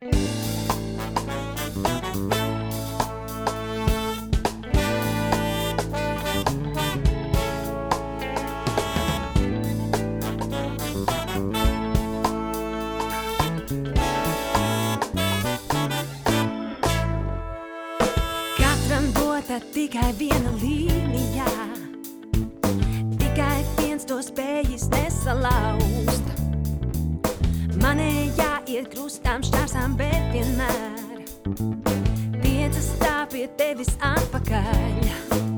Katram dota tikai viena līnijā, tikai viens to spējis nesalauzt. Manējā iet krustām šķārsām, bet vienmēr tiecas tā pie tevis atpakaļ.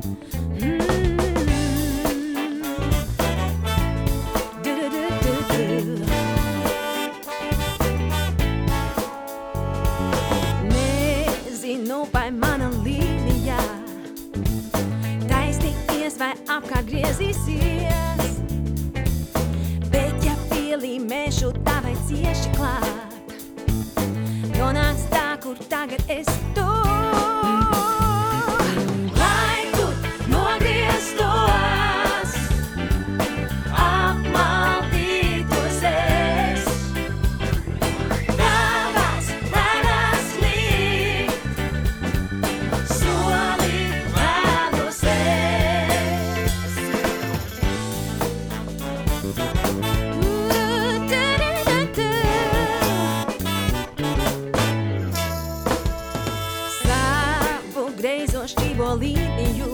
Nezinu, vai mana līnijā taisnīties vai apkārt griezīsies, bet ja pielīmēšu tavai cieši klāt, nonāc tā, kur tagad es tu. Lai tur nogrieztos, apmaldītos es, tavās lēnās likt, soli vēlos es. Savu greizo šķīvo līniju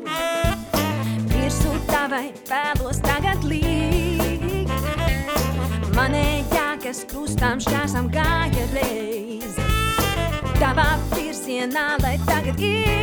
virsū tavai vēlos tagad likt. Manējā, kas krustām šķārsām gāja reiz, tavā virzienā, lai tagad ir.